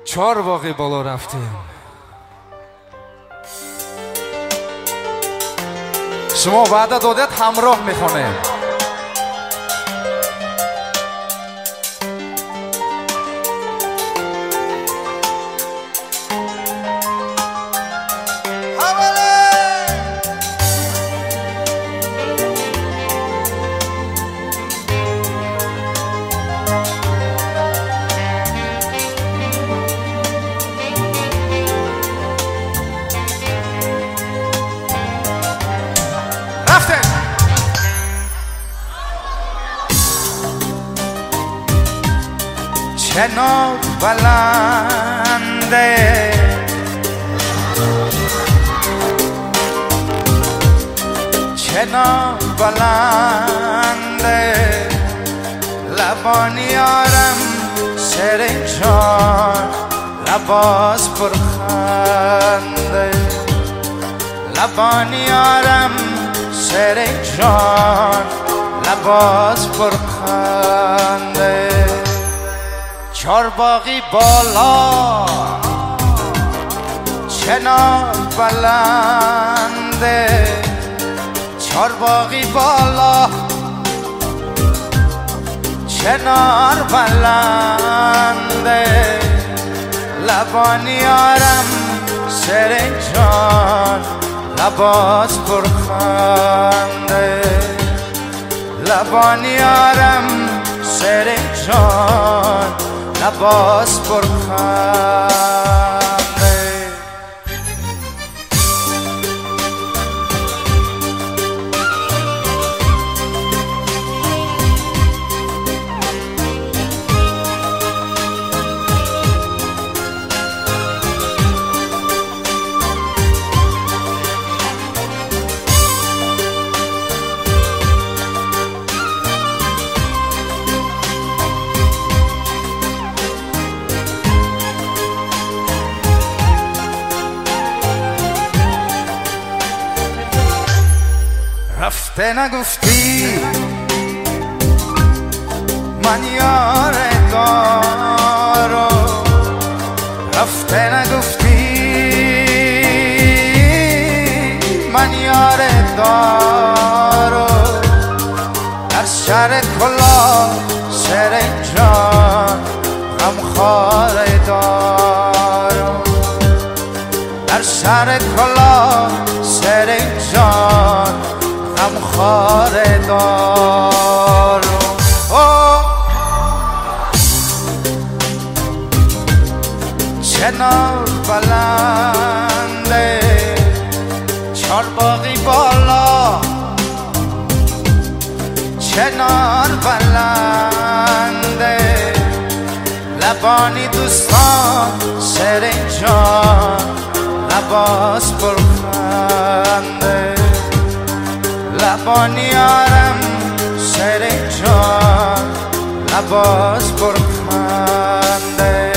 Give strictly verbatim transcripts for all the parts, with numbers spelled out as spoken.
چهار باقی بالا رفتیم. شما وعده دادید همراه میخونیم. چنان بلنده چنان بلنده لبان یارم شیرین جان لباس پرخنده لبان یارم شیرین جان لباس پرخنده چار باقی بالا چنار بلنده چار باقی بالا چنار بلنده لبان یارم شیرین جان لباس پرخنده لبان یارم شیرین جان لباس پرخنده رفته نگفتی من یار دارو رفته نگفتی من یار دارو در شهر کلا شیرین جان غمخوار دارو در شهر کلا شیرین جان غمخوار دارو چنار بلنده چار باقی بالا چنار بلنده لبانی دوستان شیرین جان لباس پرخنده لبان یارم شیرین جان لباس پرخنده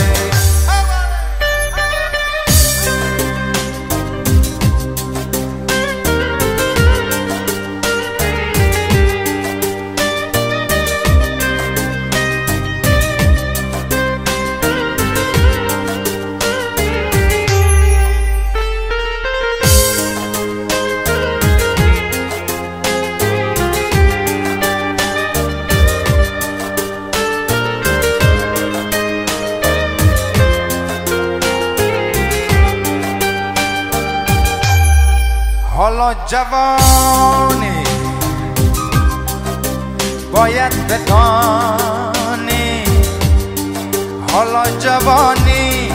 حالا جوانی باید بدانی حالا جوانی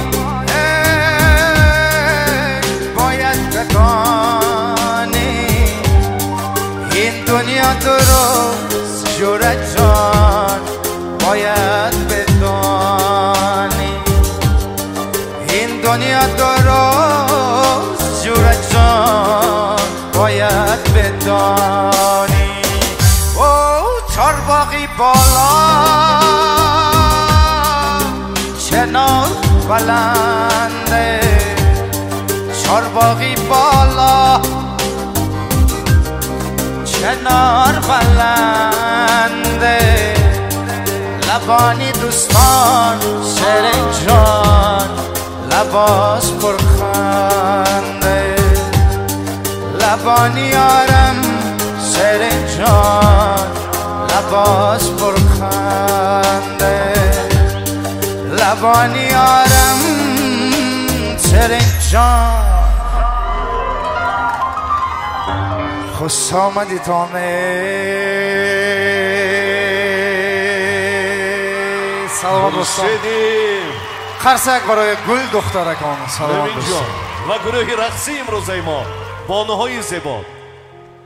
باید بدانی این دنیا درست جوره جان باید بدانی این دنیا درست جوره جان باید بدانی او چار باقی بالا چنار بلنده چار باقی بالا چنار بلنده لبانی دوستان شیرین جان لباس پرخنده لبانی یارم سر جان لباس پرخنده لبانی یارم سر جان خوش آمدی تامه سلام دوستان قرصک برای گل دخترکان سلام دوستان و گروه رقصی امروزه ما بانوهای زیبا